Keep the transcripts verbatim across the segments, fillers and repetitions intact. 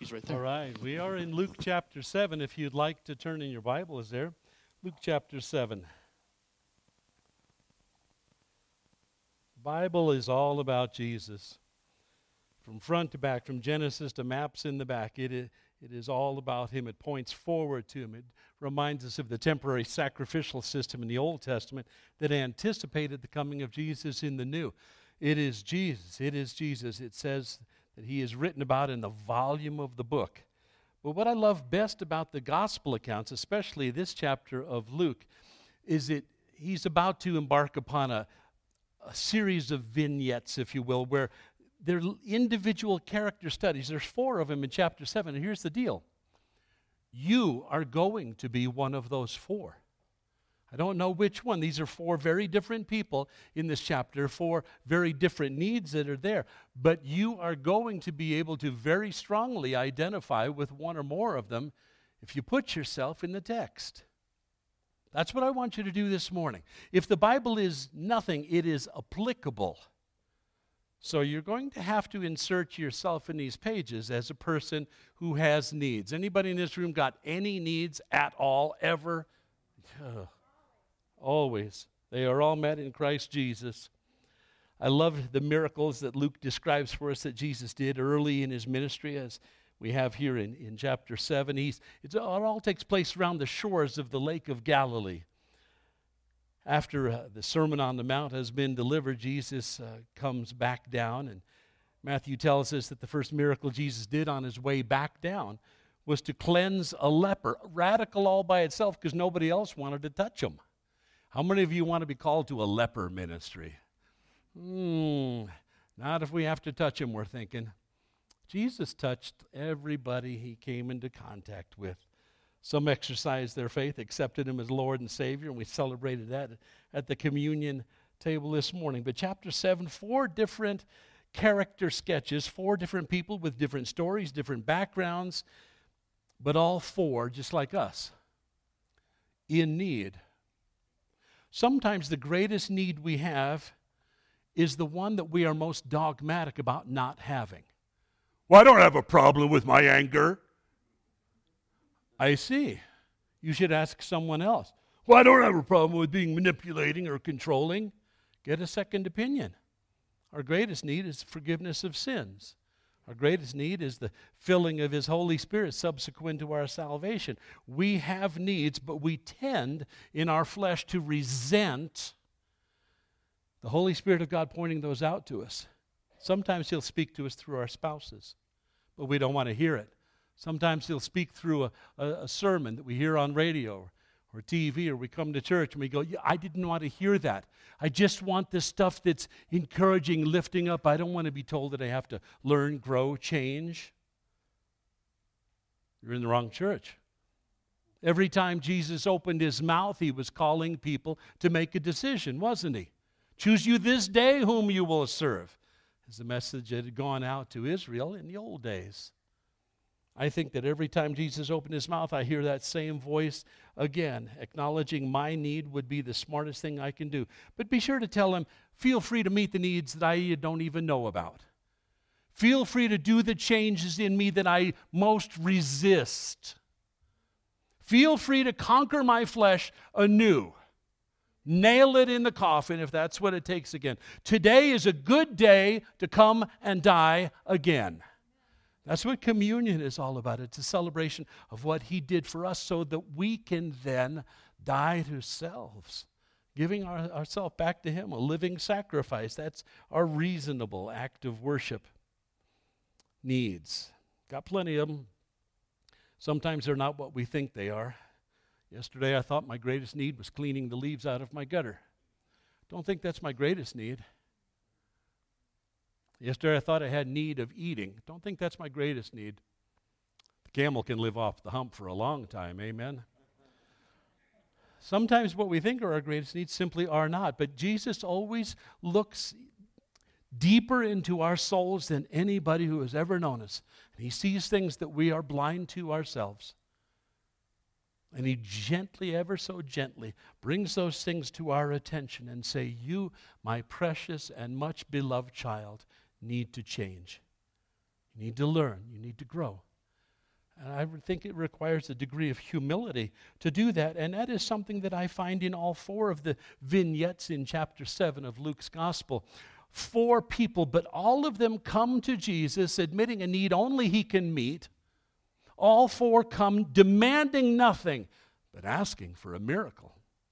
He's right All there. right, we are in Luke chapter seven. If you'd like to turn in your Bible, is there? Luke chapter seven. The Bible is all about Jesus. From front to back, from Genesis to maps in the back, it is, it is all about him. It points forward to him. It reminds us of the temporary sacrificial system in the Old Testament that anticipated the coming of Jesus in the New. It is Jesus. It is Jesus. It says that he is written about in the volume of the book. But what I love best about the gospel accounts, especially this chapter of Luke, is that he's about to embark upon a, a series of vignettes, if you will, where they're individual character studies. There's four of them in chapter seven, and here's the deal. You are going to be one of those four. I don't know which one. These are four very different people in this chapter, four very different needs that are there. But you are going to be able to very strongly identify with one or more of them if you put yourself in the text. That's what I want you to do this morning. If the Bible is nothing, it is applicable. So you're going to have to insert yourself in these pages as a person who has needs. Anybody in this room got any needs at all, ever? Ugh. Always. They are all met in Christ Jesus. I love the miracles that Luke describes for us that Jesus did early in his ministry, as we have here in, in chapter seven. He's, it's, it all takes place around the shores of the Lake of Galilee. After uh, the Sermon on the Mount has been delivered, Jesus uh, comes back down, and Matthew tells us that the first miracle Jesus did on his way back down was to cleanse a leper. Radical all by itself, because nobody else wanted to touch him. How many of you want to be called to a leper ministry? Hmm, not if we have to touch him, we're thinking. Jesus touched everybody he came into contact with. Some exercised their faith, accepted him as Lord and Savior, and we celebrated that at the communion table this morning. But chapter seven, four different character sketches, four different people with different stories, different backgrounds, but all four, just like us, in need. Sometimes the greatest need we have is the one that we are most dogmatic about not having. Well, I don't have a problem with my anger. I see. You should ask someone else. Well, I don't have a problem with being manipulating or controlling. Get a second opinion. Our greatest need is forgiveness of sins. Our greatest need is the filling of his Holy Spirit subsequent to our salvation. We have needs, but we tend in our flesh to resent the Holy Spirit of God pointing those out to us. Sometimes he'll speak to us through our spouses, but we don't want to hear it. Sometimes he'll speak through a, a, a sermon that we hear on radio or T V, or we come to church and we go, yeah, I didn't want to hear that. I just want the stuff that's encouraging, lifting up. I don't want to be told that I have to learn, grow, change. You're in the wrong church. Every time Jesus opened his mouth, he was calling people to make a decision, wasn't he? Choose you this day whom you will serve, is the message that had gone out to Israel in the old days. I think that every time Jesus opened his mouth, I hear that same voice again. Acknowledging my need would be the smartest thing I can do. But be sure to tell him, feel free to meet the needs that I don't even know about. Feel free to do the changes in me that I most resist. Feel free to conquer my flesh anew. Nail it in the coffin if that's what it takes again. Today is a good day to come and die again. That's what communion is all about. It's a celebration of what he did for us so that we can then die to selves, giving our, ourselves back to him, a living sacrifice. That's our reasonable act of worship. Needs. Got plenty of them. Sometimes they're not what we think they are. Yesterday I thought my greatest need was cleaning the leaves out of my gutter. Don't think that's my greatest need. Yesterday I thought I had need of eating. Don't think that's my greatest need. The camel can live off the hump for a long time, amen? Sometimes what we think are our greatest needs simply are not, but Jesus always looks deeper into our souls than anybody who has ever known us. And he sees things that we are blind to ourselves. And he gently, ever so gently, brings those things to our attention and say, you, my precious and much beloved child, need to change. You need to learn. You need to grow. And I think it requires a degree of humility to do that. And that is something that I find in all four of the vignettes in chapter seven of Luke's gospel. Four people, but all of them come to Jesus admitting a need only he can meet. All four come demanding nothing, but asking for a miracle.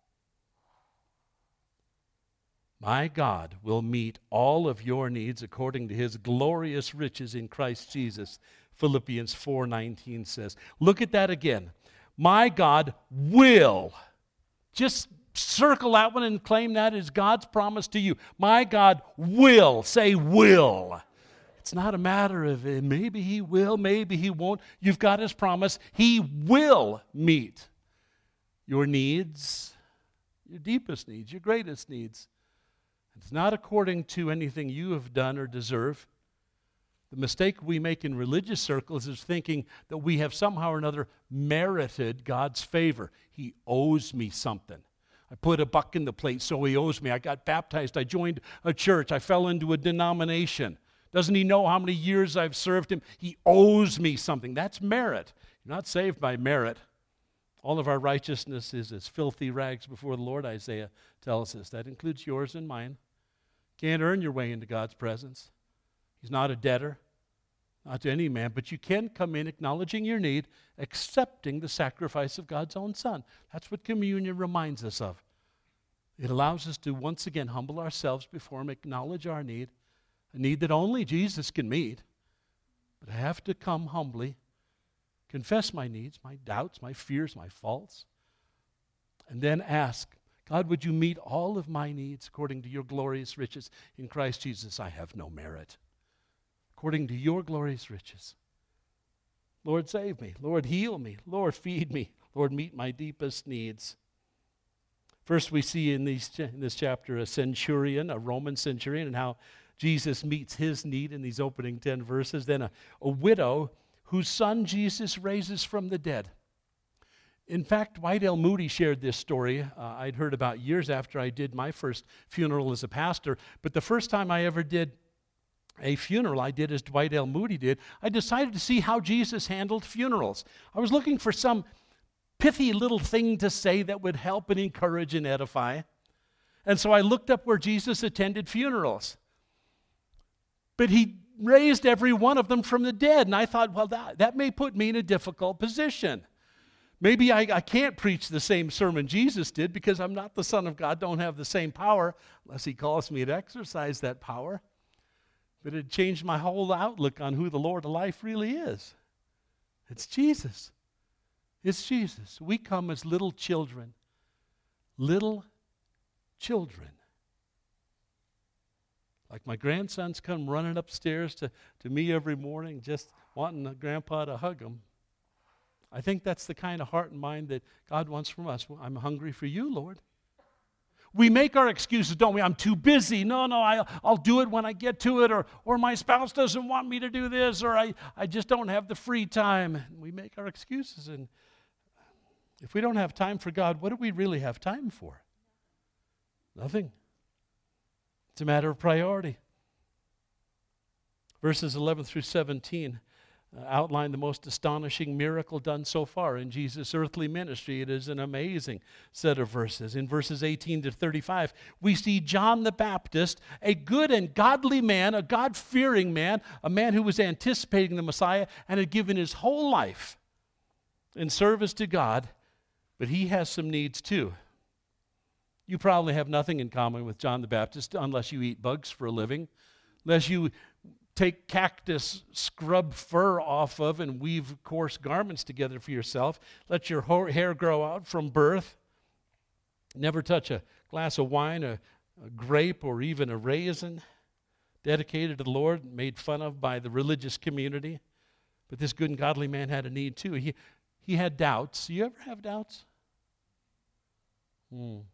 My God will meet all of your needs according to his glorious riches in Christ Jesus, Philippians four nineteen says. Look at that again. My God will. Just circle that one and claim that as God's promise to you. My God will. Say will. It's not a matter of uh, maybe he will, maybe he won't. You've got his promise. He will meet your needs, your deepest needs, your greatest needs. It's not according to anything you have done or deserve. The mistake we make in religious circles is thinking that we have somehow or another merited God's favor. He owes me something. I put a buck in the plate, so he owes me. I got baptized. I joined a church. I fell into a denomination. Doesn't he know how many years I've served him? He owes me something. That's merit. You're not saved by merit. All of our righteousness is as filthy rags before the Lord, Isaiah tells us. That includes yours and mine. Can't earn your way into God's presence. He's not a debtor, not to any man, but you can come in acknowledging your need, accepting the sacrifice of God's own Son. That's what communion reminds us of. It allows us to once again humble ourselves before him, acknowledge our need, a need that only Jesus can meet. But I have to come humbly, confess my needs, my doubts, my fears, my faults, and then ask, God, would you meet all of my needs according to your glorious riches in Christ Jesus? I have no merit. According to your glorious riches. Lord, save me. Lord, heal me. Lord, feed me. Lord, meet my deepest needs. First, we see in, these, in this chapter a centurion, a Roman centurion, and how Jesus meets his need in these opening ten verses. Then a, a widow whose son Jesus raises from the dead. In fact, Dwight L. Moody shared this story uh, I'd heard about years after I did my first funeral as a pastor. But the first time I ever did a funeral, I did as Dwight L. Moody did. I decided to see how Jesus handled funerals. I was looking for some pithy little thing to say that would help and encourage and edify. And so I looked up where Jesus attended funerals. But he raised every one of them from the dead. And I thought, well, that, that may put me in a difficult position. Maybe I, I can't preach the same sermon Jesus did because I'm not the Son of God, don't have the same power, unless he calls me to exercise that power. But it changed my whole outlook on who the Lord of life really is. It's Jesus. It's Jesus. We come as little children. Little children. Like my grandsons come running upstairs to, to me every morning just wanting a grandpa to hug them. I think that's the kind of heart and mind that God wants from us. I'm hungry for you, Lord. We make our excuses, don't we? I'm too busy. No, no, I, I'll do it when I get to it. Or, or my spouse doesn't want me to do this. Or I, I just don't have the free time. We make our excuses. And if we don't have time for God, what do we really have time for? Nothing. It's a matter of priority. Verses eleven through seventeen uh, outline the most astonishing miracle done so far in Jesus' earthly ministry. It is an amazing set of verses. In verses eighteen to thirty-five, we see John the Baptist, a good and godly man, a God-fearing man, a man who was anticipating the Messiah and had given his whole life in service to God, but he has some needs too. You probably have nothing in common with John the Baptist unless you eat bugs for a living, unless you take cactus, scrub fur off of, and weave coarse garments together for yourself. Let your ho- hair grow out from birth. Never touch a glass of wine, a, a grape, or even a raisin. Dedicated to the Lord, made fun of by the religious community. But this good and godly man had a need too. He, he had doubts. You ever have doubts? Hmm.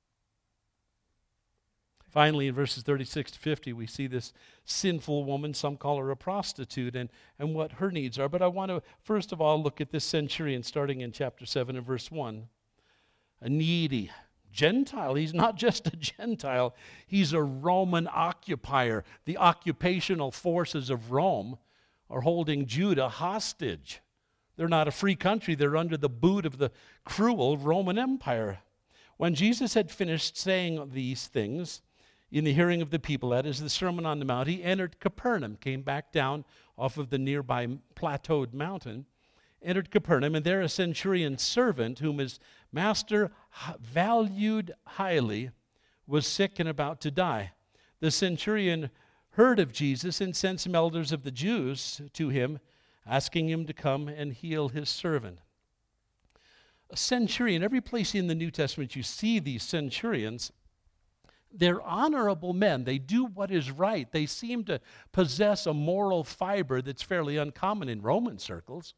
Finally, in verses thirty-six to fifty, we see this sinful woman, some call her a prostitute, and, and what her needs are. But I want to, first of all, look at this centurion starting in chapter seven and verse one. A needy Gentile. He's not just a Gentile. He's a Roman occupier. The occupational forces of Rome are holding Judah hostage. They're not a free country. They're under the boot of the cruel Roman Empire. When Jesus had finished saying these things in the hearing of the people, that is the Sermon on the Mount, he entered Capernaum, came back down off of the nearby plateaued mountain, entered Capernaum, and there a centurion's servant, whom his master valued highly, was sick and about to die. The centurion heard of Jesus and sent some elders of the Jews to him, asking him to come and heal his servant. A centurion, every place in the New Testament you see these centurions, they're honorable men. They do what is right. They seem to possess a moral fiber that's fairly uncommon in Roman circles.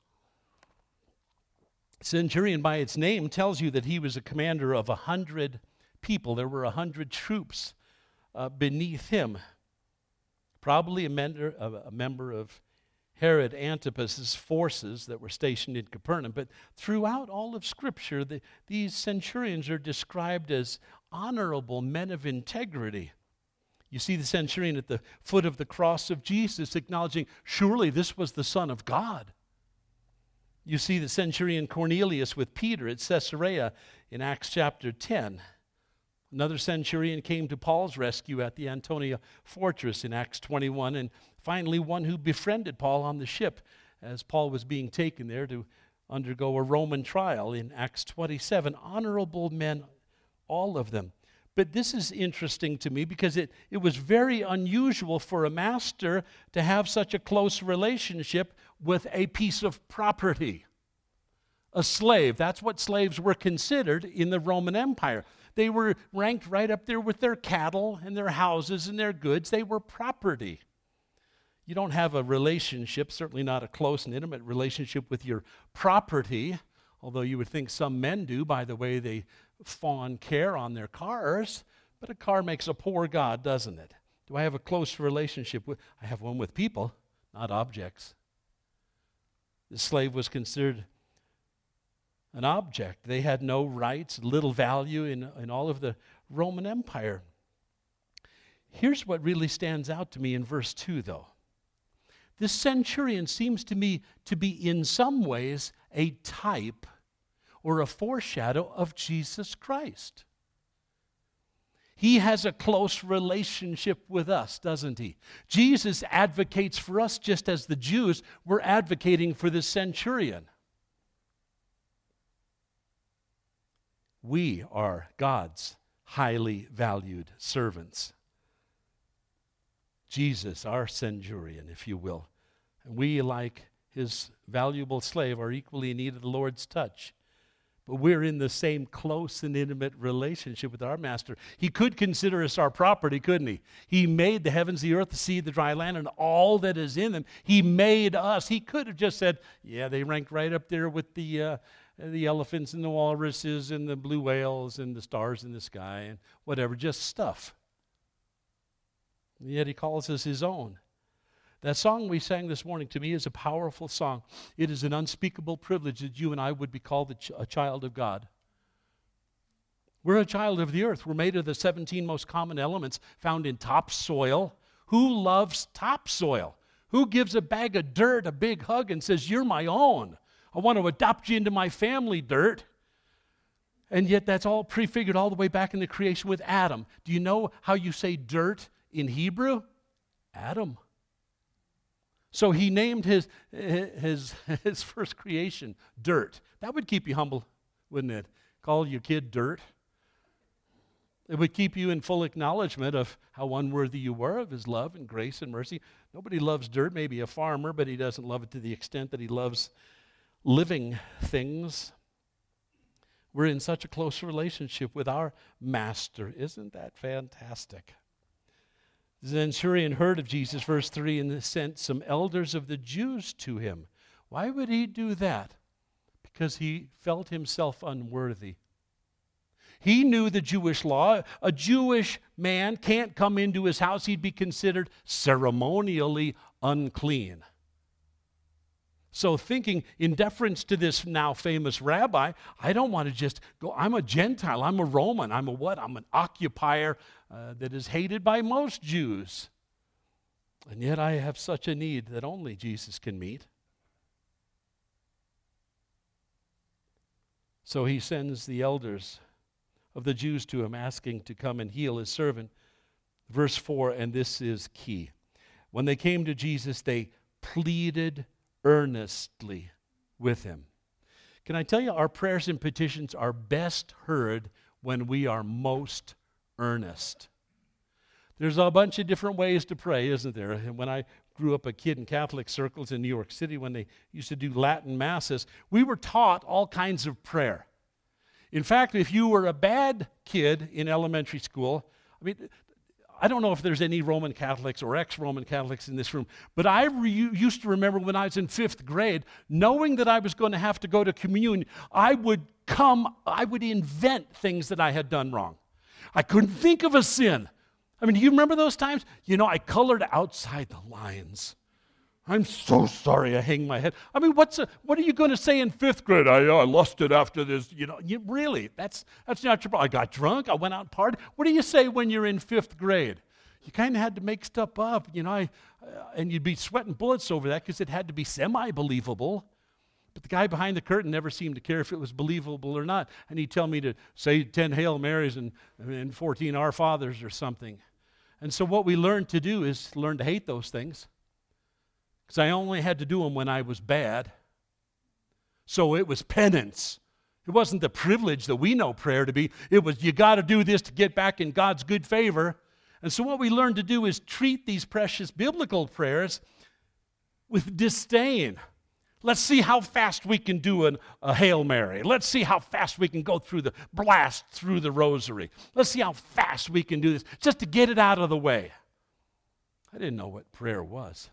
Centurion, by its name, tells you that he was a commander of a hundred people. There were a hundred troops uh, beneath him. Probably a, member, a member of Herod Antipas's forces that were stationed in Capernaum. But throughout all of Scripture, the, these centurions are described as honorable men of integrity. You see the centurion at the foot of the cross of Jesus acknowledging, surely this was the Son of God. You see the centurion Cornelius with Peter at Caesarea in Acts chapter ten. Another centurion came to Paul's rescue at the Antonia fortress in Acts twenty-one. And finally, one who befriended Paul on the ship as Paul was being taken there to undergo a Roman trial in Acts twenty-seven. Honorable men, all of them. But this is interesting to me because it, it was very unusual for a master to have such a close relationship with a piece of property. A slave. That's what slaves were considered in the Roman Empire. They were ranked right up there with their cattle and their houses and their goods. They were property. You don't have a relationship, certainly not a close and intimate relationship with your property, although you would think some men do by the way they fawn care on their cars. But a car makes a poor god, doesn't it? Do I have a close relationship with? I have one with people, not objects. The slave was considered an object. They had no rights, little value in, in all of the Roman Empire. Here's what really stands out to me in verse two, though. This centurion seems to me to be in some ways a type or a foreshadow of Jesus Christ. He has a close relationship with us, doesn't he? Jesus advocates for us just as the Jews were advocating for the centurion. We are God's highly valued servants. Jesus, our centurion, if you will. And we, like his valuable slave, are equally in need of the Lord's touch. But we're in the same close and intimate relationship with our master. He could consider us our property, couldn't he? He made the heavens, the earth, the sea, the dry land, and all that is in them. He made us. He could have just said, yeah, they rank right up there with the uh, the elephants and the walruses and the blue whales and the stars in the sky and whatever, just stuff. And yet he calls us his own. That song we sang this morning, to me, is a powerful song. It is an unspeakable privilege that you and I would be called a, ch- a child of God. We're a child of the earth. We're made of the seventeen most common elements found in topsoil. Who loves topsoil? Who gives a bag of dirt a big hug and says, you're my own? I want to adopt you into my family, dirt. And yet that's all prefigured all the way back in the creation with Adam. Do you know how you say dirt in Hebrew? Adam. So he named his, his, his first creation dirt. That would keep you humble, wouldn't it? Call your kid dirt. It would keep you in full acknowledgement of how unworthy you were of his love and grace and mercy. Nobody loves dirt, maybe a farmer, but he doesn't love it to the extent that he loves living things. We're in such a close relationship with our master. Isn't that fantastic? The centurion heard of Jesus, verse three, and sent some elders of the Jews to him. Why would he do that? Because he felt himself unworthy. He knew the Jewish law. A Jewish man can't come into his house. He'd be considered ceremonially unclean. So thinking in deference to this now famous rabbi, I don't want to just go, I'm a Gentile, I'm a Roman, I'm a what? I'm an occupier uh, that is hated by most Jews. And yet I have such a need that only Jesus can meet. So he sends the elders of the Jews to him, asking to come and heal his servant. Verse four, and this is key. When they came to Jesus, they pleaded earnestly with him. Can I tell you, our prayers and petitions are best heard when we are most earnest. There's a bunch of different ways to pray, isn't there? And when I grew up a kid in Catholic circles in New York City, when they used to do Latin masses, we were taught all kinds of prayer. In fact, if you were a bad kid in elementary school, I mean, I don't know if there's any Roman Catholics or ex-Roman Catholics in this room, but I re- used to remember when I was in fifth grade, knowing that I was going to have to go to communion, I would come, I would invent things that I had done wrong. I couldn't think of a sin. I mean, do you remember those times? You know, I colored outside the lines. I'm so sorry I hang my head. I mean, what's a, what are you going to say in fifth grade? I, I lusted after this, you know. You, really, that's that's not your problem. I got drunk. I went out and partied. What do you say when you're in fifth grade? You kind of had to make stuff up, you know, I, uh, and you'd be sweating bullets over that because it had to be semi-believable. But the guy behind the curtain never seemed to care if it was believable or not. And he'd tell me to say ten Hail Marys and, and fourteen Our Fathers or something. And so what we learned to do is learn to hate those things. Because I only had to do them when I was bad. So it was penance. It wasn't the privilege that we know prayer to be. It was, you got to do this to get back in God's good favor. And so what we learned to do is treat these precious biblical prayers with disdain. Let's see how fast we can do an, a Hail Mary. Let's see how fast we can go through the blast through the rosary. Let's see how fast we can do this just to get it out of the way. I didn't know what prayer was.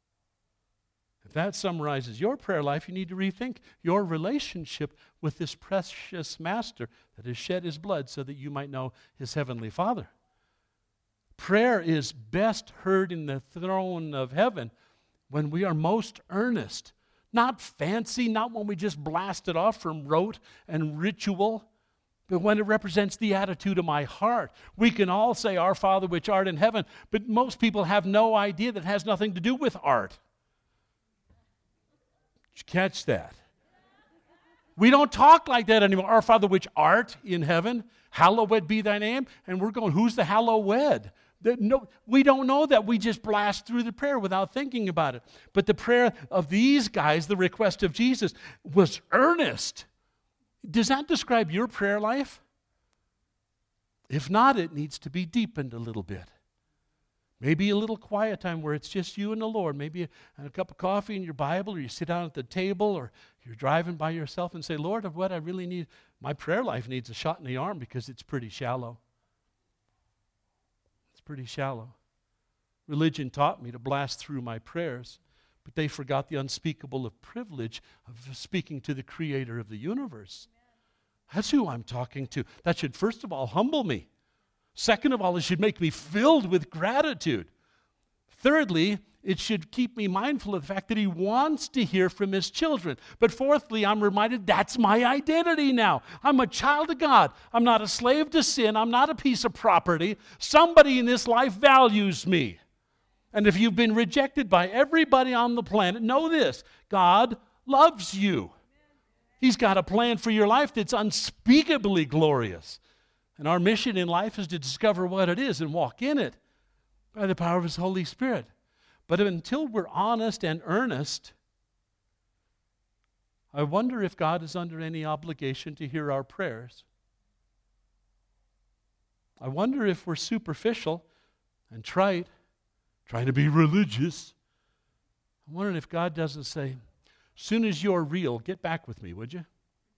If that summarizes your prayer life, you need to rethink your relationship with this precious Master that has shed his blood so that you might know his heavenly Father. Prayer is best heard in the throne of heaven when we are most earnest. Not fancy, not when we just blast it off from rote and ritual, but when it represents the attitude of my heart. We can all say, Our Father which art in heaven, but most people have no idea that it has nothing to do with art. Did you catch that? We don't talk like that anymore. Our Father which art in heaven, hallowed be thy name. And we're going, who's the hallowed? The, no, we don't know that. We just blast through the prayer without thinking about it. But the prayer of these guys, the request of Jesus, was earnest. Does that describe your prayer life? If not, it needs to be deepened a little bit. Maybe a little quiet time where it's just you and the Lord. Maybe a, a cup of coffee and your Bible, or you sit down at the table, or you're driving by yourself and say, Lord, what I really need, my prayer life needs a shot in the arm because it's pretty shallow. It's pretty shallow. Religion taught me to blast through my prayers, but they forgot the unspeakable of privilege of speaking to the Creator of the universe. That's who I'm talking to. That should first of all humble me. Second of all, it should make me filled with gratitude. Thirdly, it should keep me mindful of the fact that he wants to hear from his children. But fourthly, I'm reminded that's my identity now. I'm a child of God. I'm not a slave to sin. I'm not a piece of property. Somebody in this life values me. And if you've been rejected by everybody on the planet, know this: God loves you. He's got a plan for your life that's unspeakably glorious. And our mission in life is to discover what it is and walk in it by the power of his Holy Spirit. But until we're honest and earnest, I wonder if God is under any obligation to hear our prayers. I wonder if we're superficial and trite, trying to be religious. I'm wondering if God doesn't say, soon as you're real, get back with me, would you?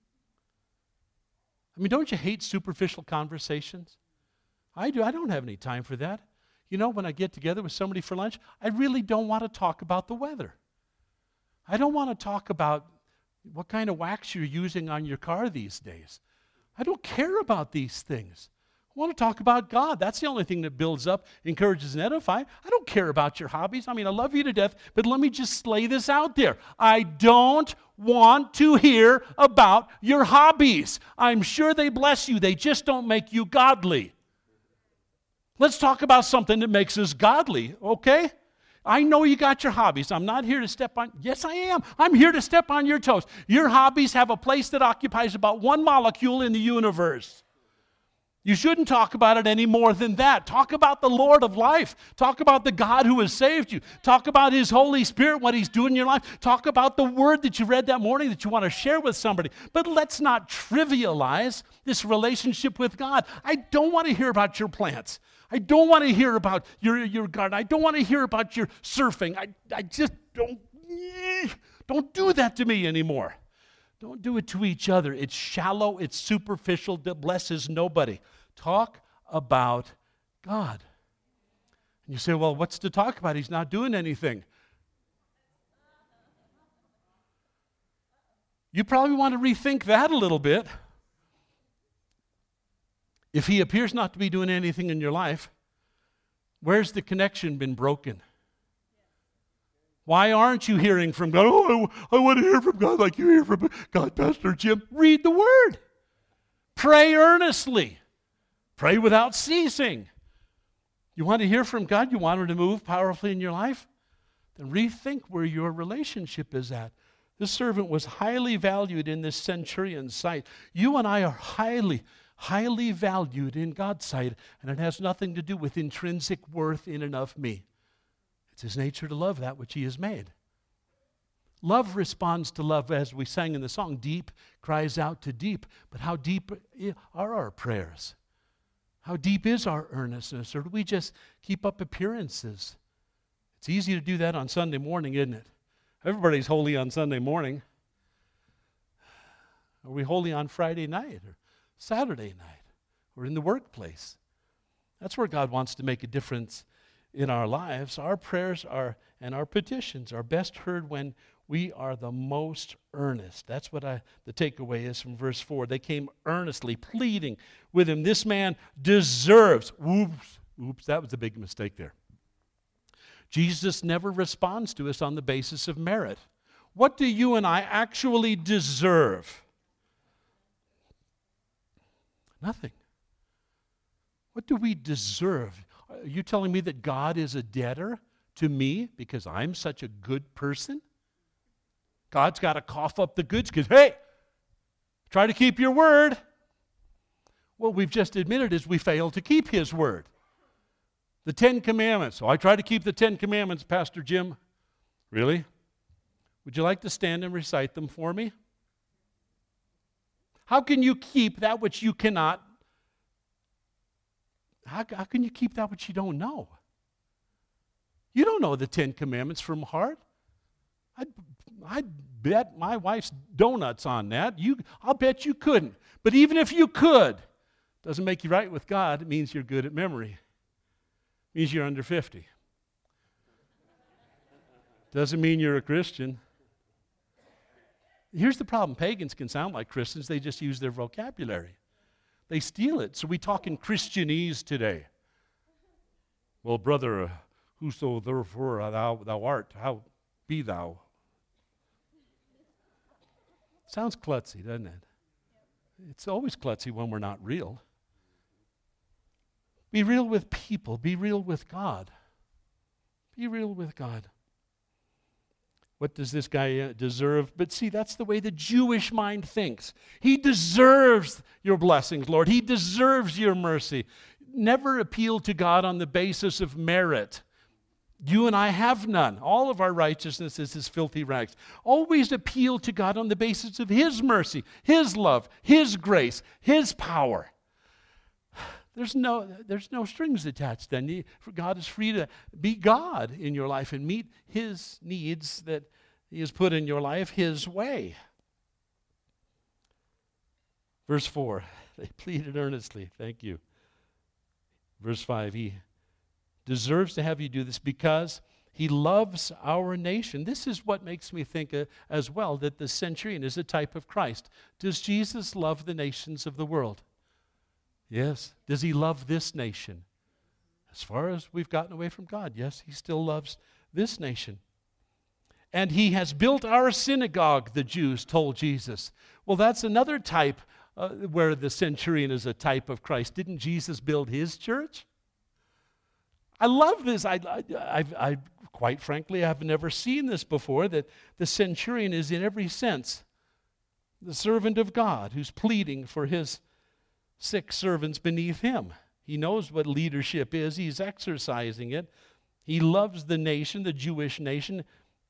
I mean, don't you hate superficial conversations? I do. I don't have any time for that. You know, when I get together with somebody for lunch, I really don't want to talk about the weather. I don't want to talk about what kind of wax you're using on your car these days. I don't care about these things. I want to talk about God. That's the only thing that builds up, encourages, and edifies. I don't care about your hobbies. I mean, I love you to death, but let me just lay this out there. I don't want to hear about your hobbies. I'm sure they bless you. They just don't make you godly. Let's talk about something that makes us godly, okay? I know you got your hobbies. I'm not here to step on, yes I am. I'm here to step on your toes. Your hobbies have a place that occupies about one molecule in the universe. You shouldn't talk about it any more than that. Talk about the Lord of life. Talk about the God who has saved you. Talk about His Holy Spirit, what He's doing in your life. Talk about the word that you read that morning that you want to share with somebody. But let's not trivialize this relationship with God. I don't want to hear about your plants. I don't want to hear about your, your garden. I don't want to hear about your surfing. I, I just don't, don't do that to me anymore. Don't do it to each other. It's shallow, it's superficial, that blesses nobody. Talk about God. And you say, well, what's to talk about? He's not doing anything. You probably want to rethink that a little bit. If He appears not to be doing anything in your life, where's the connection been broken? Why aren't you hearing from God? Oh, I, I want to hear from God like you hear from God, Pastor Jim. Read the Word. Pray earnestly. Pray without ceasing. You want to hear from God? You want Him to move powerfully in your life? Then rethink where your relationship is at. This servant was highly valued in this centurion's sight. You and I are highly, highly valued in God's sight, and it has nothing to do with intrinsic worth in and of me. It's His nature to love that which He has made. Love responds to love, as we sang in the song, deep cries out to deep. But how deep are our prayers? How deep is our earnestness? Or do we just keep up appearances? It's easy to do that on Sunday morning, isn't it? Everybody's holy on Sunday morning. Are we holy on Friday night or Saturday night or in the workplace? That's where God wants to make a difference in our lives. Our prayers are and our petitions are best heard when we are the most earnest. That's what I, the takeaway is from verse four. They came earnestly, pleading with Him. This man deserves. Oops, oops, that was a big mistake there. Jesus never responds to us on the basis of merit. What do you and I actually deserve? Nothing. What do we deserve? Are you telling me that God is a debtor to me because I'm such a good person? God's got to cough up the goods because, hey, try to keep your word. What we've just admitted is we failed to keep His word. The Ten Commandments. So I try to keep the Ten Commandments, Pastor Jim. Really? Would you like to stand and recite them for me? How can you keep that which you cannot? How, how can you keep that which you don't know? You don't know the Ten Commandments from heart. I'd, I'd bet my wife's donuts on that. You, I'll bet you couldn't. But even if you could, doesn't make you right with God. It means you're good at memory. It means you're under fifty. Doesn't mean you're a Christian. Here's the problem. Pagans can sound like Christians. They just use their vocabulary. They steal it. So we talk in Christianese today. Well, brother, uh, whoso therefore thou, thou art, how be thou? Sounds klutzy, doesn't it? It's always klutzy when we're not real. Be real with people. Be real with God. Be real with God. What does this guy uh, deserve? But see, that's the way the Jewish mind thinks. He deserves your blessings, Lord. He deserves your mercy. Never appeal to God on the basis of merit. You and I have none. All of our righteousness is as filthy rags. Always appeal to God on the basis of His mercy, His love, His grace, His power. There's no, there's no strings attached then. God is free to be God in your life and meet His needs that He has put in your life His way. Verse four, they pleaded earnestly. Thank you. Verse five, He deserves to have you do this because He loves our nation. This is what makes me think uh, as well that the centurion is a type of Christ. Does Jesus love the nations of the world? Yes. Does He love this nation? As far as we've gotten away from God, yes, He still loves this nation. And He has built our synagogue, the Jews told Jesus. Well, that's another type uh, where the centurion is a type of Christ. Didn't Jesus build His church? I love this. I, I, I, I quite frankly, I've never seen this before, that the centurion is in every sense the servant of God who's pleading for his sick servants beneath him. He knows what leadership is. He's exercising it. He loves the nation, the Jewish nation.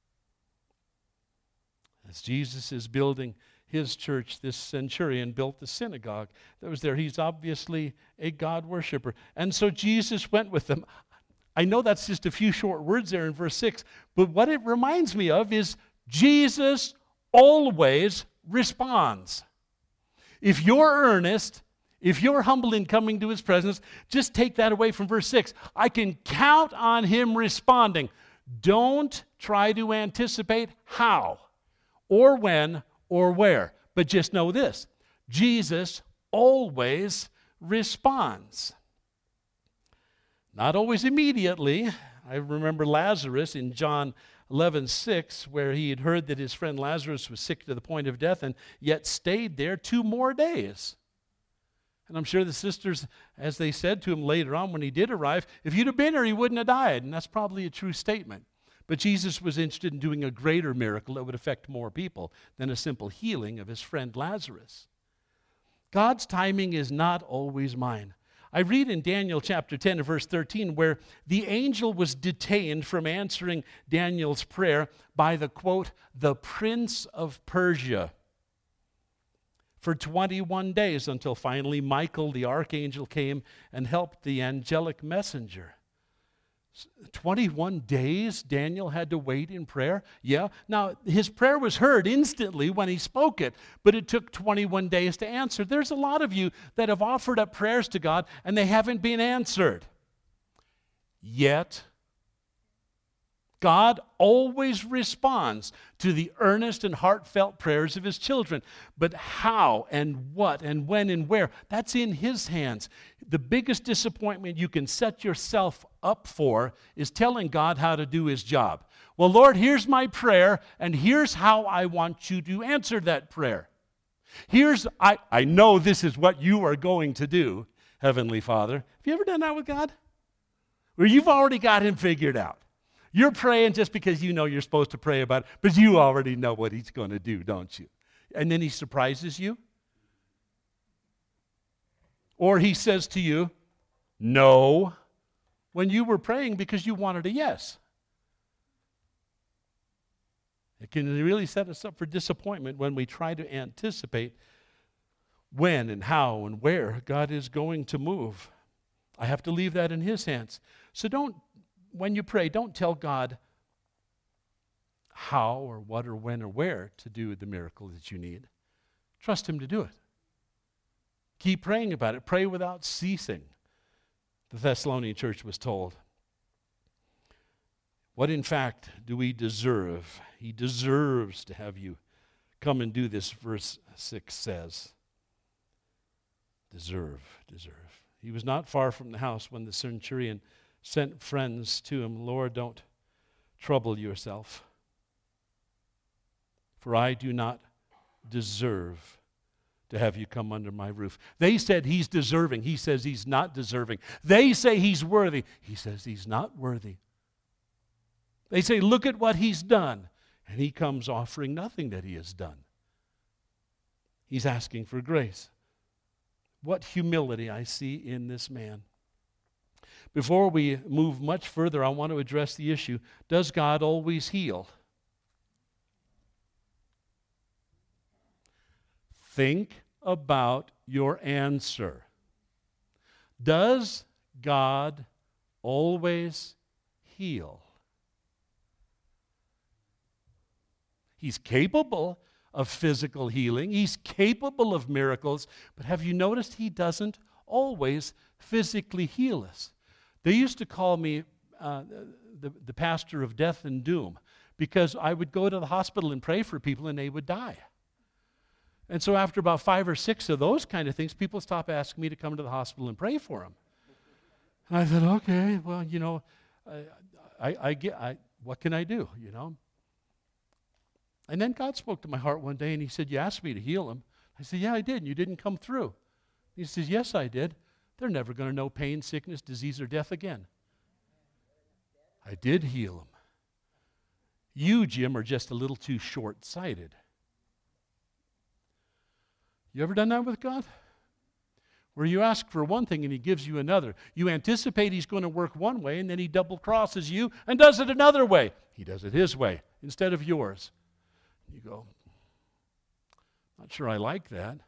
As Jesus is building his church, this centurion built the synagogue that was there. He's obviously a God worshiper. And so Jesus went with them. I know that's just a few short words there in verse six, but what it reminds me of is Jesus always responds. If you're earnest, if you're humble in coming to his presence, just take that away from verse six. I can count on him responding. Don't try to anticipate how or when or where, but just know this: Jesus always responds. Not always immediately. I remember Lazarus in John eleven six, where he had heard that his friend Lazarus was sick to the point of death and yet stayed there two more days. And I'm sure the sisters, as they said to him later on when he did arrive, if you'd have been here, he wouldn't have died. And that's probably a true statement. But Jesus was interested in doing a greater miracle that would affect more people than a simple healing of his friend Lazarus. God's timing is not always mine. I read in Daniel chapter ten and verse thirteen where the angel was detained from answering Daniel's prayer by the, quote, the prince of Persia for twenty-one days, until finally Michael the archangel came and helped the angelic messenger. twenty-one days Daniel had to wait in prayer? Yeah. Now, his prayer was heard instantly when he spoke it, but it took twenty-one days to answer. There's a lot of you that have offered up prayers to God and they haven't been answered. Yet, God always responds to the earnest and heartfelt prayers of his children. But how and what and when and where, that's in his hands. The biggest disappointment you can set yourself up for is telling God how to do his job. Well, Lord, here's my prayer, and here's how I want you to answer that prayer. Here's, I, I know this is what you are going to do, Heavenly Father. Have you ever done that with God? Where you've already got him figured out. You're praying just because you know you're supposed to pray about it, but you already know what he's going to do, don't you? And then he surprises you. Or he says to you, no, when you were praying because you wanted a yes. It can really set us up for disappointment when we try to anticipate when and how and where God is going to move. I have to leave that in his hands. So don't When you pray, don't tell God how or what or when or where to do the miracle that you need. Trust him to do it. Keep praying about it. Pray without ceasing, the Thessalonian church was told. What in fact do we deserve? He deserves to have you come and do this, verse six says. Deserve, deserve. He was not far from the house when the centurion sent friends to him. Lord, don't trouble yourself, for I do not deserve to have you come under my roof. They said he's deserving. He says he's not deserving. They say he's worthy. He says he's not worthy. They say, look at what he's done. And he comes offering nothing that he has done. He's asking for grace. What humility I see in this man. Before we move much further, I want to address the issue, does God always heal? Think about your answer. Does God always heal? He's capable of physical healing. He's capable of miracles. But have you noticed he doesn't always physically heal us? They used to call me uh, the, the pastor of death and doom because I would go to the hospital and pray for people and they would die. And so after about five or six of those kind of things, people stopped asking me to come to the hospital and pray for them. And I said, okay, well, you know, I, I, I get, I, what can I do, you know? And then God spoke to my heart one day and he said, you asked me to heal them. I said, yeah, I did, and you didn't come through. He says, yes, I did. They're never going to know pain, sickness, disease, or death again. I did heal him. You, Jim, are just a little too short-sighted. You ever done that with God? Where you ask for one thing and he gives you another. You anticipate he's going to work one way and then he double crosses you and does it another way. He does it his way instead of yours. You go, not sure I like that.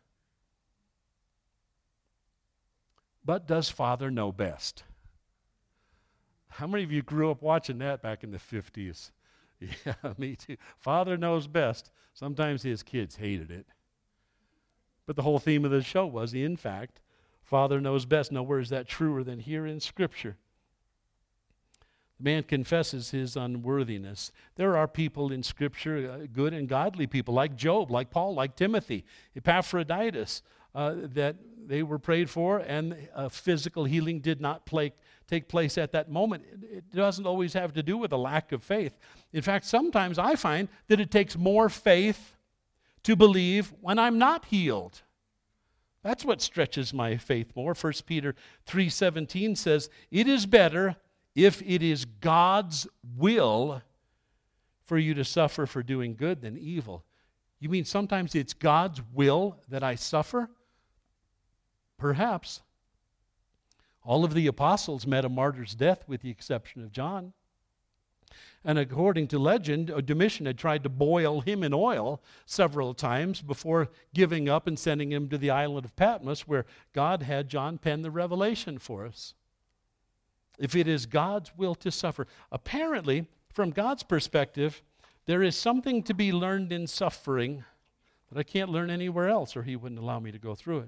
But does Father know best? How many of you grew up watching that back in the fifties? Yeah, me too. Father knows best. Sometimes his kids hated it. But the whole theme of the show was, in fact, Father knows best. Nowhere is that truer than here in Scripture. The man confesses his unworthiness. There are people in Scripture, uh, good and godly people, like Job, like Paul, like Timothy, Epaphroditus, uh, that they were prayed for, and uh, physical healing did not play, take place at that moment. It, it doesn't always have to do with a lack of faith. In fact, sometimes I find that it takes more faith to believe when I'm not healed. That's what stretches my faith more. First Peter three seventeen says, "It is better if it is God's will for you to suffer for doing good than evil." You mean sometimes it's God's will that I suffer? Perhaps. All of the apostles met a martyr's death with the exception of John. And according to legend, Domitian had tried to boil him in oil several times before giving up and sending him to the island of Patmos, where God had John pen the revelation for us. If it is God's will to suffer. Apparently, from God's perspective, there is something to be learned in suffering that I can't learn anywhere else, or he wouldn't allow me to go through it.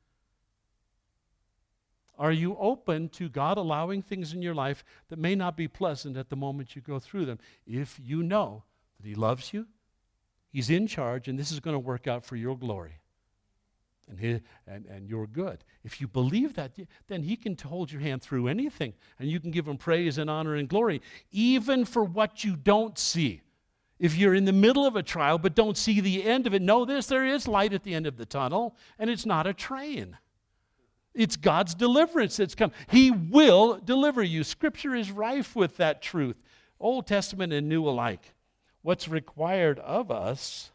Are you open to God allowing things in your life that may not be pleasant at the moment you go through them? If you know that he loves you, he's in charge, and this is going to work out for your glory and, his, and, and your good. If you believe that, then he can hold your hand through anything, and you can give him praise and honor and glory, even for what you don't see. If you're in the middle of a trial but don't see the end of it, know this, there is light at the end of the tunnel, and it's not a train. It's God's deliverance that's come. He will deliver you. Scripture is rife with that truth, Old Testament and New alike. What's required of us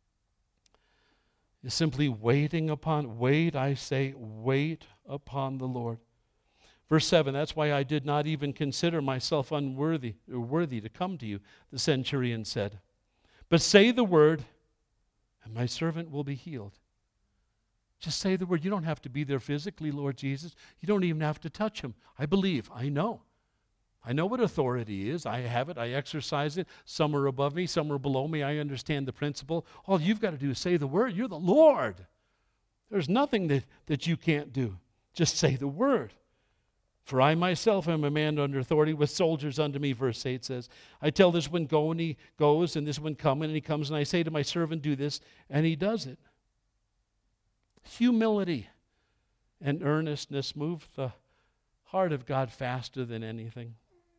is simply waiting upon, wait, I say, wait upon the Lord. Verse seven, that's why I did not even consider myself unworthy or worthy to come to you, the centurion said. But say the word, and my servant will be healed. Just say the word. You don't have to be there physically, Lord Jesus. You don't even have to touch him. I believe. I know. I know what authority is. I have it. I exercise it. Some are above me. Some are below me. I understand the principle. All you've got to do is say the word. You're the Lord. There's nothing that, that you can't do. Just say the word. For I myself am a man under authority with soldiers under me, verse eight says. I tell this one go and he goes, and this one come and he comes, and I say to my servant do this, and he does it. Humility and earnestness move the heart of God faster than anything.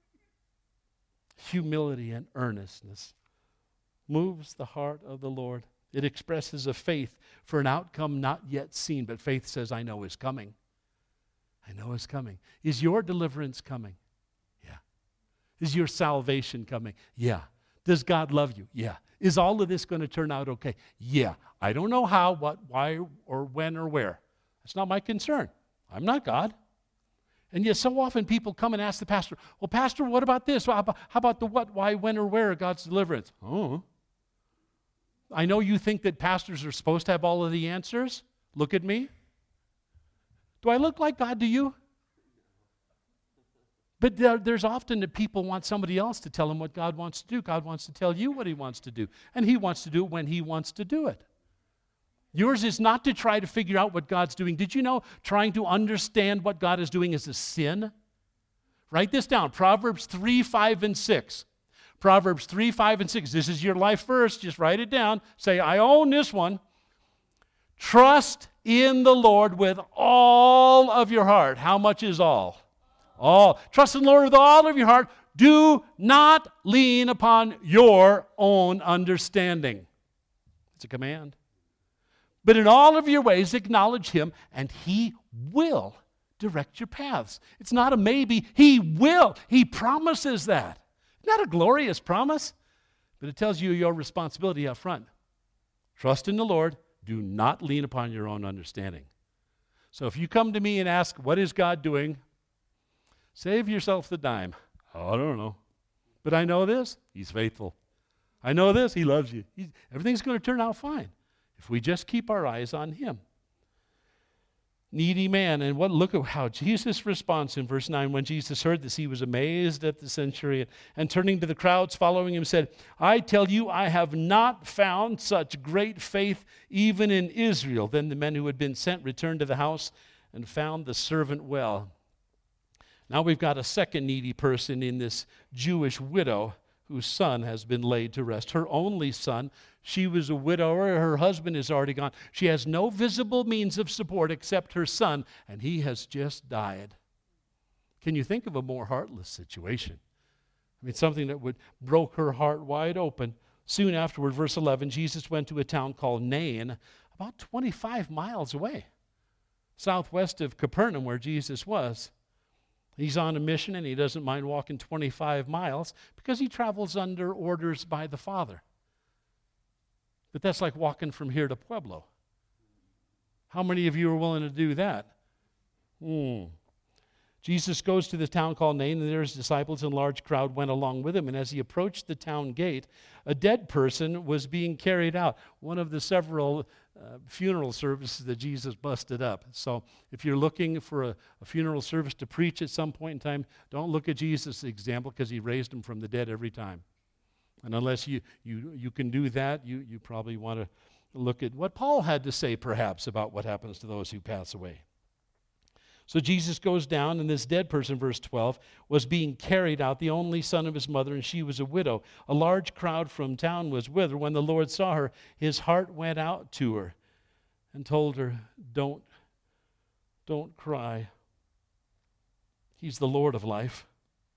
Humility and earnestness moves the heart of the Lord. It expresses a faith for an outcome not yet seen, but faith says, I know is coming. I know is coming. Is your deliverance coming? Yeah. Is your salvation coming? Yeah. Does God love you? Yeah. Is all of this going to turn out okay? Yeah. I don't know how, what, why, or when, or where. That's not my concern. I'm not God. And yet so often people come and ask the pastor, well, pastor, what about this? How about, how about the what, why, when, or where of God's deliverance? Oh. I know you think that pastors are supposed to have all of the answers. Look at me. Do I look like God to you? But there, there's often that people want somebody else to tell them what God wants to do. God wants to tell you what he wants to do. And he wants to do it when he wants to do it. Yours is not to try to figure out what God's doing. Did you know trying to understand what God is doing is a sin? Write this down. Proverbs three, five, and six. Proverbs three, five, and six. This is your life verse. Just write it down. Say, I own this one. Trust in the Lord with all of your heart. How much is all? All. Trust in the Lord with all of your heart. Do not lean upon your own understanding. It's a command. But in all of your ways acknowledge him, and he will direct your paths. It's not a maybe. He will. He promises that. Isn't that a glorious promise? But it tells you your responsibility up front. Trust in the Lord. Do not lean upon your own understanding. So if you come to me and ask, what is God doing? Save yourself the dime. Oh, I don't know. But I know this, He's faithful. I know this, He loves you. He's, everything's going to turn out fine if we just keep our eyes on Him. Needy man. And what? Look at how Jesus responds in verse nine. When Jesus heard this, He was amazed at the centurion, and turning to the crowds following Him said, I tell you, I have not found such great faith even in Israel. Then the men who had been sent returned to the house and found the servant well. Now we've got a second needy person in this Jewish widow whose son has been laid to rest. Her only son. She was a widower. Her husband is already gone. She has no visible means of support except her son, and he has just died. Can you think of a more heartless situation? I mean, something that would broke her heart wide open. Soon afterward, verse eleven, Jesus went to a town called Nain, about twenty-five miles away, southwest of Capernaum, where Jesus was. He's on a mission, and he doesn't mind walking twenty-five miles because he travels under orders by the Father. But that's like walking from here to Pueblo. How many of you are willing to do that? Hmm. Jesus goes to the town called Nain, and there his disciples and a large crowd went along with him. And as he approached the town gate, a dead person was being carried out, one of the several uh, funeral services that Jesus busted up. So if you're looking for a, a funeral service to preach at some point in time, don't look at Jesus' example, because he raised him from the dead every time. And unless you, you, you can do that, you, you probably want to look at what Paul had to say, perhaps, about what happens to those who pass away. So Jesus goes down, and this dead person, verse twelve, was being carried out, the only son of his mother, and she was a widow. A large crowd from town was with her. When the Lord saw her, His heart went out to her and told her, don't, don't cry. He's the Lord of life.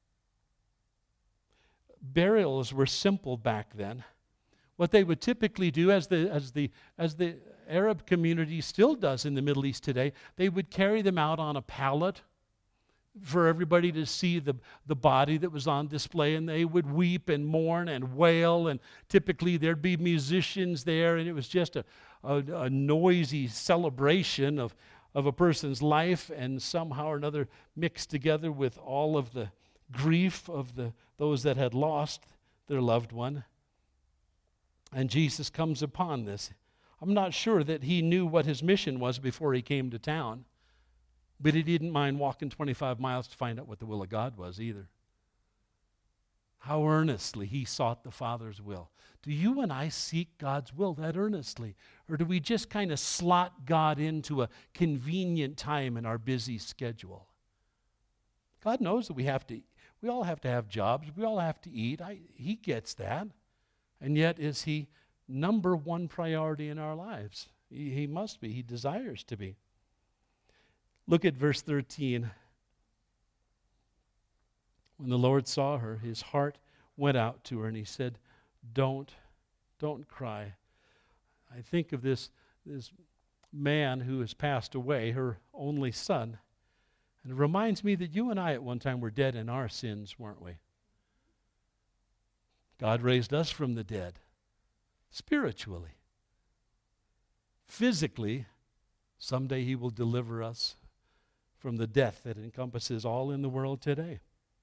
Burials were simple back then. What they would typically do, as the as the as the Arab community still does in the Middle East today, they would carry them out on a pallet for everybody to see the, the body that was on display, and they would weep and mourn and wail, and typically there'd be musicians there, and it was just a, a, a noisy celebration of, of a person's life, and somehow or another mixed together with all of the grief of the those that had lost their loved one. And Jesus comes upon this. I'm not sure that he knew what his mission was before he came to town, but he didn't mind walking twenty-five miles to find out what the will of God was either. How earnestly he sought the Father's will. Do you and I seek God's will that earnestly? Or do we just kind of slot God into a convenient time in our busy schedule? God knows that we have to, we all have to have jobs. We all have to eat. I, he gets that. And yet, is he number one priority in our lives? He, he must be. He desires to be. Look at verse thirteen. When the Lord saw her, his heart went out to her, and he said, don't, don't cry. I think of this, this man who has passed away, her only son, and it reminds me that you and I at one time were dead in our sins, weren't we? God raised us from the dead, spiritually. Physically, someday he will deliver us from the death that encompasses all in the world today.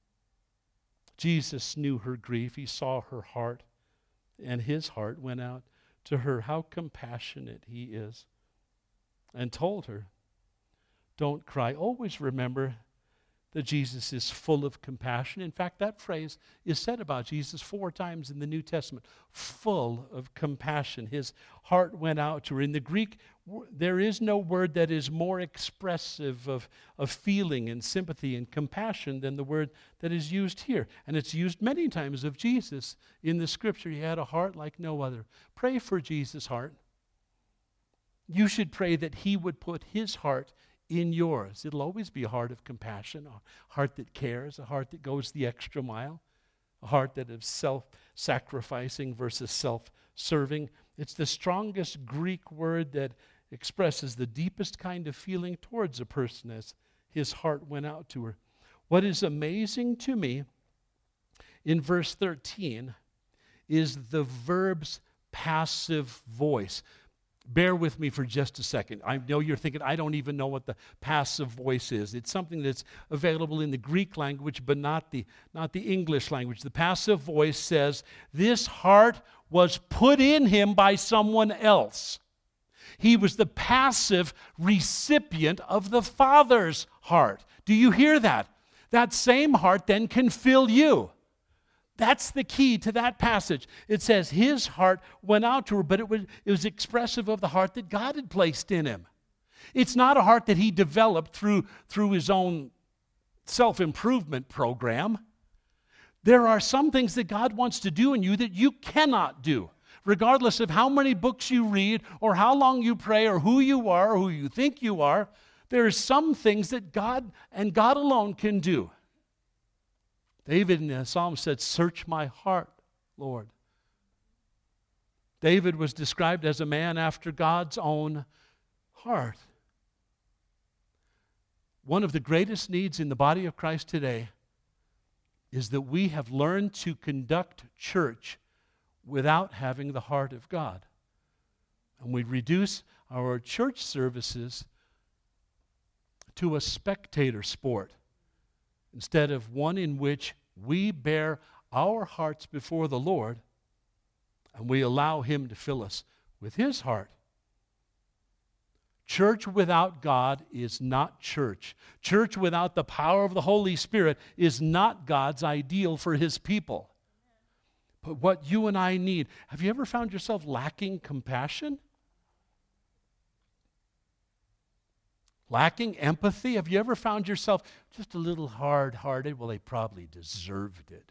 Jesus knew her grief. He saw her heart, and his heart went out to her. How compassionate he is. And told her, don't cry. Always remember that Jesus is full of compassion. In fact, that phrase is said about Jesus four times in the New Testament. Full of compassion. His heart went out to her. In the Greek, w- there is no word that is more expressive of, of feeling and sympathy and compassion than the word that is used here. And it's used many times of Jesus in the Scripture. He had a heart like no other. Pray for Jesus' heart. You should pray that he would put his heart in yours. It'll always be a heart of compassion, a heart that cares, a heart that goes the extra mile, a heart that is self-sacrificing versus self-serving. It's the strongest Greek word that expresses the deepest kind of feeling towards a person as his heart went out to her. What is amazing to me in verse thirteen is the verb's passive voice. Bear with me for just a second. I know you're thinking, I don't even know what the passive voice is. It's something that's available in the Greek language, but not the, not the English language. The passive voice says, this heart was put in him by someone else. He was the passive recipient of the Father's heart. Do you hear that? That same heart then can fill you. That's the key to that passage. It says his heart went out to her, but it was, it was expressive of the heart that God had placed in him. It's not a heart that he developed through, through his own self-improvement program. There are some things that God wants to do in you that you cannot do, regardless of how many books you read or how long you pray or who you are or who you think you are. There are some things that God and God alone can do. David in the Psalm said, search my heart, Lord. David was described as a man after God's own heart. One of the greatest needs in the body of Christ today is that we have learned to conduct church without having the heart of God. And we reduce our church services to a spectator sport, instead of one in which we bear our hearts before the Lord and we allow him to fill us with his heart. Church without God is not church. Church without the power of the Holy Spirit is not God's ideal for his people. But what you and I need, have you ever found yourself lacking compassion? Lacking empathy? Have you ever found yourself just a little hard-hearted? Well, they probably deserved it.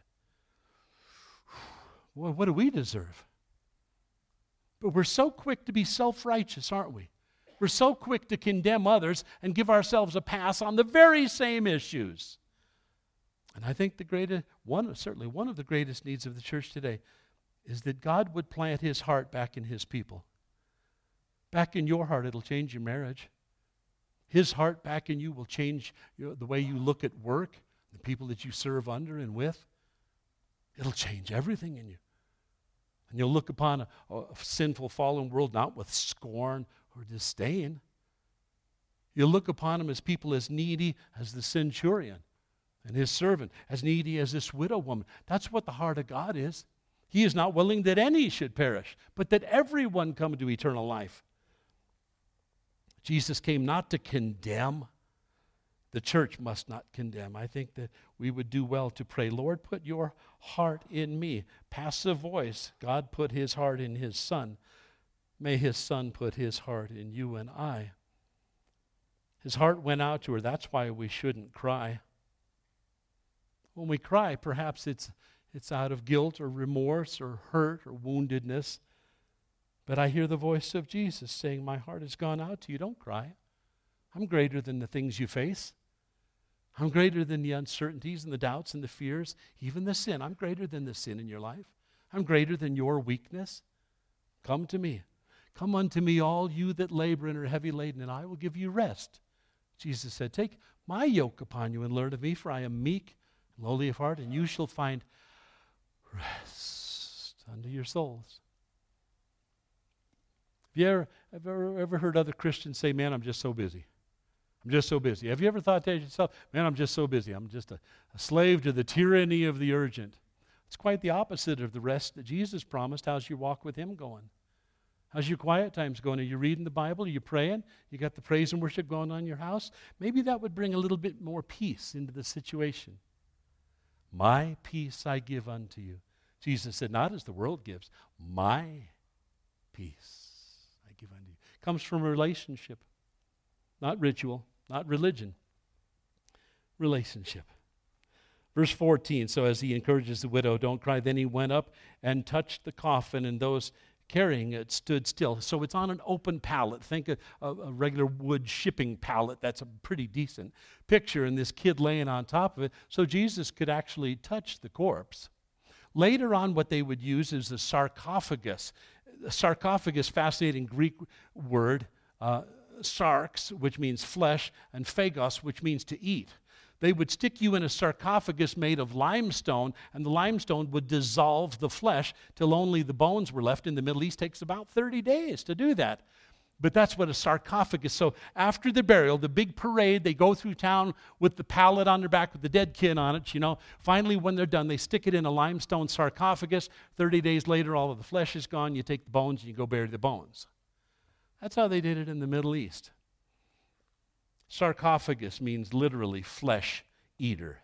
Well, what do we deserve? But we're so quick to be self-righteous, aren't we? We're so quick to condemn others and give ourselves a pass on the very same issues. And I think the greatest, one, certainly one of the greatest needs of the church today is that God would plant his heart back in his people. Back in your heart, it'll change your marriage. His heart back in you will change you know, the way you look at work, the people that you serve under and with. It'll change everything in you. And you'll look upon a, a sinful, fallen world not with scorn or disdain. You'll look upon them as people as needy as the centurion and his servant, as needy as this widow woman. That's what the heart of God is. He is not willing that any should perish, but that everyone come to eternal life. Jesus came not to condemn. The church must not condemn. I think that we would do well to pray, Lord, put your heart in me. Passive voice. God put his heart in his Son. May his Son put his heart in you and I. His heart went out to her. That's why we shouldn't cry. When we cry, perhaps it's, it's out of guilt or remorse or hurt or woundedness. But I hear the voice of Jesus saying, my heart has gone out to you. Don't cry. I'm greater than the things you face. I'm greater than the uncertainties and the doubts and the fears, even the sin. I'm greater than the sin in your life. I'm greater than your weakness. Come to me. Come unto me, all you that labor and are heavy laden, and I will give you rest. Jesus said, take my yoke upon you and learn of me, for I am meek and lowly of heart, and you shall find rest unto your souls. Have you ever, have ever, ever heard other Christians say, man, I'm just so busy. I'm just so busy. Have you ever thought to yourself, man, I'm just so busy. I'm just a, a slave to the tyranny of the urgent. It's quite the opposite of the rest that Jesus promised. How's your walk with him going? How's your quiet times going? Are you reading the Bible? Are you praying? You got the praise and worship going on in your house? Maybe that would bring a little bit more peace into the situation. My peace I give unto you. Jesus said, not as the world gives, my peace. Give unto you. Comes from a relationship, not ritual, not religion. Relationship. Verse fourteen, so as he encourages the widow, don't cry, then he went up and touched the coffin, and those carrying it stood still. So it's on an open pallet. Think of a, a regular wood shipping pallet. That's a pretty decent picture, and this kid laying on top of it, so Jesus could actually touch the corpse. Later on, what they would use is the sarcophagus. The sarcophagus, fascinating Greek word, uh, sarx, which means flesh, and phagos, which means to eat. They would stick you in a sarcophagus made of limestone, and the limestone would dissolve the flesh till only the bones were left. In the Middle East, it takes about thirty days to do that. But that's what a sarcophagus. So after the burial, the big parade, they go through town with the pallet on their back with the dead kid on it, you know. Finally, when they're done, they stick it in a limestone sarcophagus. thirty days later, all of the flesh is gone. You take the bones and you go bury the bones. That's how they did it in the Middle East. Sarcophagus means literally flesh eater.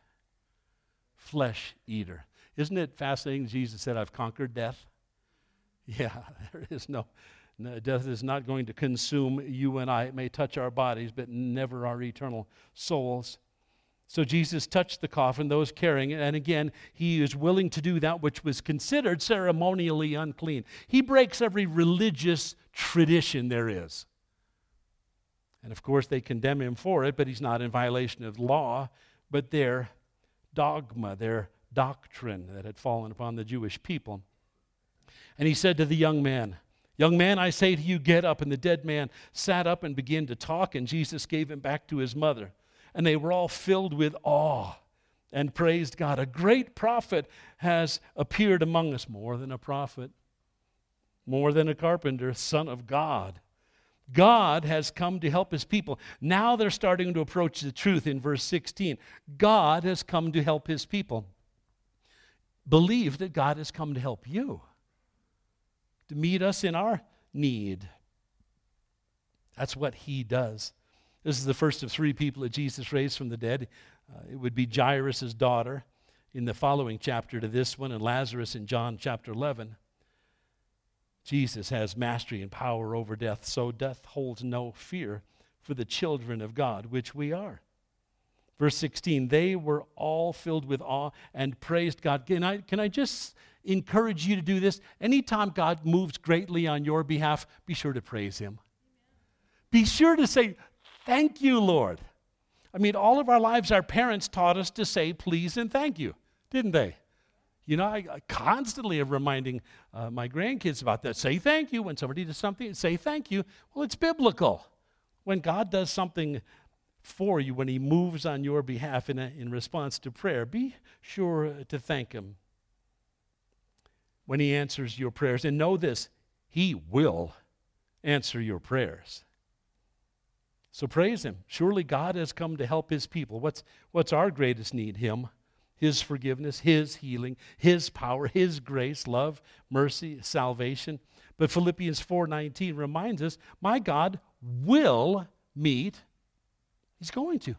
Flesh eater. Isn't it fascinating? Jesus said, I've conquered death. Yeah, there is no... No, death is not going to consume you and I. It may touch our bodies, but never our eternal souls. So Jesus touched the coffin, those carrying it, and again, he is willing to do that which was considered ceremonially unclean. He breaks every religious tradition there is. And of course, they condemn him for it, but he's not in violation of law, but their dogma, their doctrine that had fallen upon the Jewish people. And he said to the young man, Young man, I say to you, get up. And the dead man sat up and began to talk, and Jesus gave him back to his mother. And they were all filled with awe and praised God. A great prophet has appeared among us, more than a prophet, more than a carpenter, Son of God. God has come to help his people. Now they're starting to approach the truth in verse sixteen. God has come to help his people. Believe that God has come to help you, to meet us in our need. That's what he does. This is the first of three people that Jesus raised from the dead. Uh, it would be Jairus' daughter in the following chapter to this one, and Lazarus in John chapter eleven. Jesus has mastery and power over death, so death holds no fear for the children of God, which we are. Verse sixteen, they were all filled with awe and praised God. Can I, can I just encourage you to do this? Anytime God moves greatly on your behalf, be sure to praise him. Be sure to say, thank you, Lord. I mean, all of our lives, our parents taught us to say please and thank you, didn't they? You know, I, I constantly am reminding uh, my grandkids about that. Say thank you when somebody does something. Say thank you. Well, it's biblical. When God does something for you, when he moves on your behalf in, a, in response to prayer, be sure to thank him when he answers your prayers. And know this, he will answer your prayers. So praise him. Surely God has come to help his people. What's, what's our greatest need? Him. His forgiveness, his healing, his power, his grace, love, mercy, salvation. But Philippians four nineteen reminds us, my God will meet. He's going to.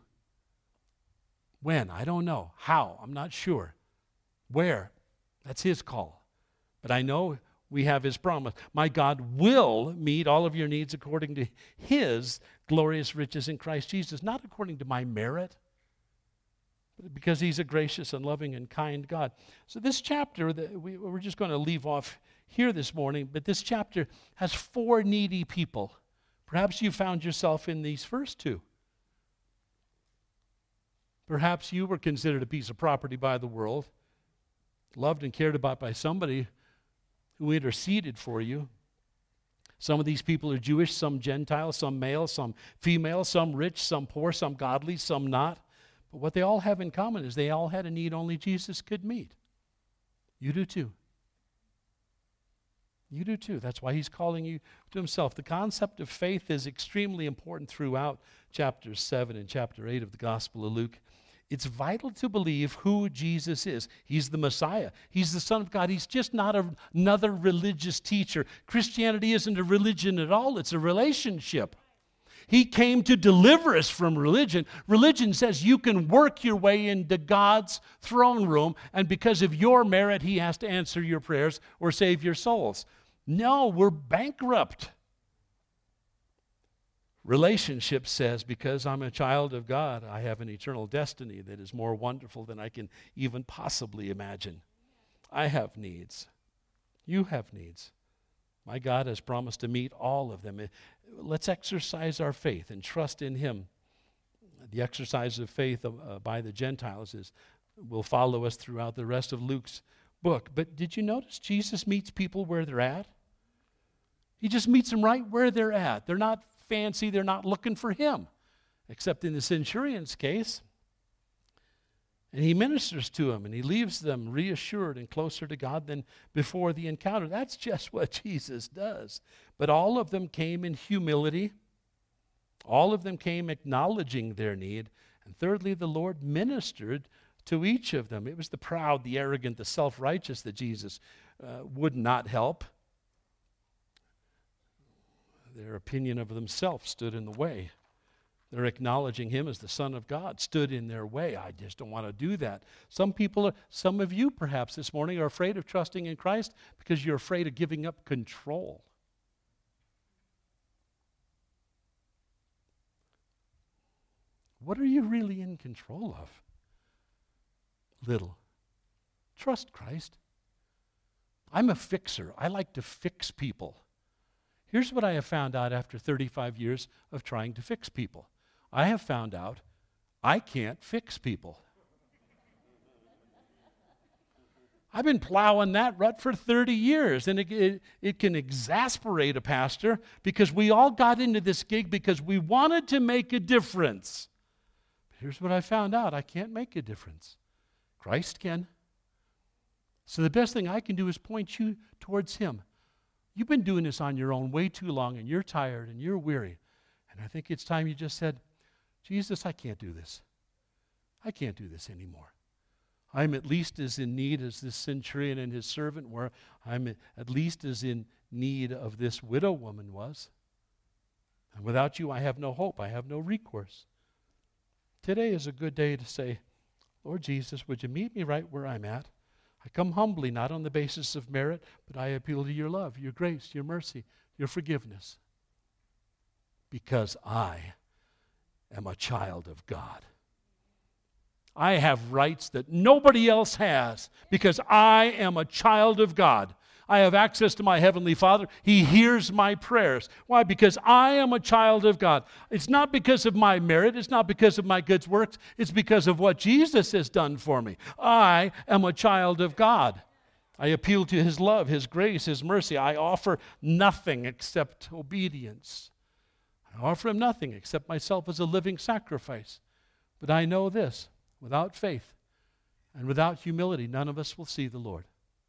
When? I don't know. How? I'm not sure. Where? That's his call. But I know we have his promise. My God will meet all of your needs according to his glorious riches in Christ Jesus, not according to my merit, but because he's a gracious and loving and kind God. So this chapter, that we, we're just going to leave off here this morning, but this chapter has four needy people. Perhaps you found yourself in these first two. Perhaps you were considered a piece of property by the world, loved and cared about by somebody who interceded for you. Some of these people are Jewish, some Gentile, some male, some female, some rich, some poor, some godly, some not. But what they all have in common is they all had a need only Jesus could meet. You do too. You do too. That's why he's calling you to himself. The concept of faith is extremely important throughout chapter seven and chapter eight of the Gospel of Luke. It's vital to believe who Jesus is. He's the Messiah. He's the Son of God. He's just not a, another religious teacher. Christianity isn't a religion at all. It's a relationship. He came to deliver us from religion. Religion says you can work your way into God's throne room, and because of your merit, he has to answer your prayers or save your souls. No, we're bankrupt. Relationship says, because I'm a child of God, I have an eternal destiny that is more wonderful than I can even possibly imagine. I have needs. You have needs. My God has promised to meet all of them. Let's exercise our faith and trust in him. The exercise of faith uh, by the Gentiles is will follow us throughout the rest of Luke's book. But did you notice Jesus meets people where they're at? He just meets them right where they're at. They're not fancy. They're not looking for him. Except in the centurion's case, And he ministers to them, and he leaves them reassured and closer to God than before the encounter. That's just what Jesus does. But all of them came in humility. All of them came acknowledging their need. And thirdly, the Lord ministered to each of them. It was the proud, the arrogant, the self-righteous that Jesus uh, would not help. Their opinion of themselves stood in the way. They're acknowledging him as the Son of God, stood in their way. I just don't want to do that. Some people, are, some of you perhaps this morning are afraid of trusting in Christ because you're afraid of giving up control. What are you really in control of? Little. Trust Christ. I'm a fixer. I like to fix people. Here's what I have found out after thirty-five years of trying to fix people. I have found out I can't fix people. I've been plowing that rut for thirty years, and it, it, it can exasperate a pastor because we all got into this gig because we wanted to make a difference. But here's what I found out. I can't make a difference. Christ can. So the best thing I can do is point you towards him. You've been doing this on your own way too long, and you're tired, and you're weary. And I think it's time you just said, Jesus, I can't do this. I can't do this anymore. I'm at least as in need as this centurion and his servant were. I'm at least as in need of this widow woman was. And without you, I have no hope. I have no recourse. Today is a good day to say, Lord Jesus, would you meet me right where I'm at? I come humbly, not on the basis of merit, but I appeal to your love, your grace, your mercy, your forgiveness. Because I am a child of God. I have rights that nobody else has because I am a child of God. I have access to my Heavenly Father. He hears my prayers. Why? Because I am a child of God. It's not because of my merit. It's not because of my good works. It's because of what Jesus has done for me. I am a child of God. I appeal to his love, his grace, his mercy. I offer nothing except obedience. I offer him nothing except myself as a living sacrifice. But I know this, without faith and without humility, none of us will see the Lord.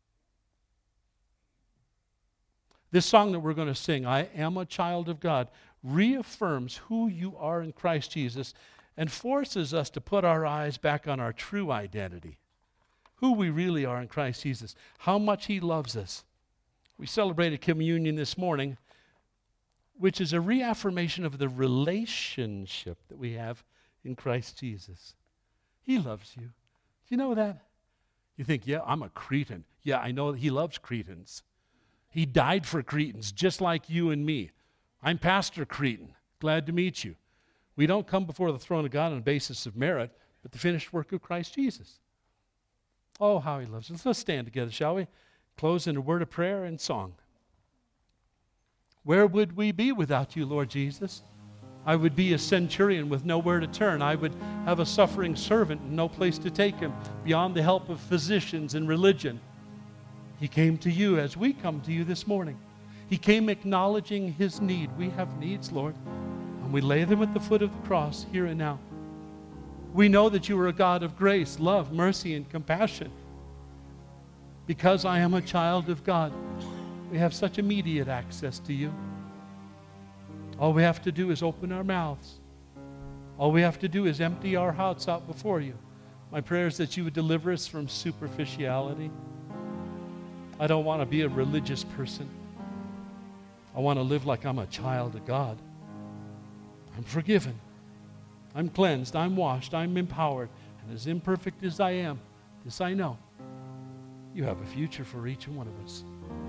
This song that we're going to sing, I Am a Child of God, reaffirms who you are in Christ Jesus and forces us to put our eyes back on our true identity, who we really are in Christ Jesus, how much he loves us. We celebrated communion this morning, which is a reaffirmation of the relationship that we have in Christ Jesus. He loves you. Do you know that? You think, yeah, I'm a Cretan. Yeah, I know he loves Cretans. He died for Cretans, just like you and me. I'm Pastor Cretan. Glad to meet you. We don't come before the throne of God on the basis of merit, but the finished work of Christ Jesus. Oh, how he loves us. Let's stand together, shall we? Close in a word of prayer and song. Where would we be without you, Lord Jesus? I would be a centurion with nowhere to turn. I would have a suffering servant and no place to take him beyond the help of physicians and religion. He came to you as we come to you this morning. He came acknowledging his need. We have needs, Lord, and we lay them at the foot of the cross here and now. We know that you are a God of grace, love, mercy, and compassion. Because I am a child of God, we have such immediate access to you. All we have to do is open our mouths. All we have to do is empty our hearts out before you. My prayer is that you would deliver us from superficiality. I don't want to be a religious person. I want to live like I'm a child of God. I'm forgiven. I'm cleansed. I'm washed. I'm empowered. And as imperfect as I am, this I know. You have a future for each one of us.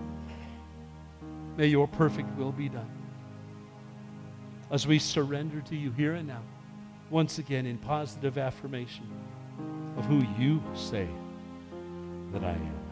May your perfect will be done. As we surrender to you here and now, once again in positive affirmation of who you say that I am.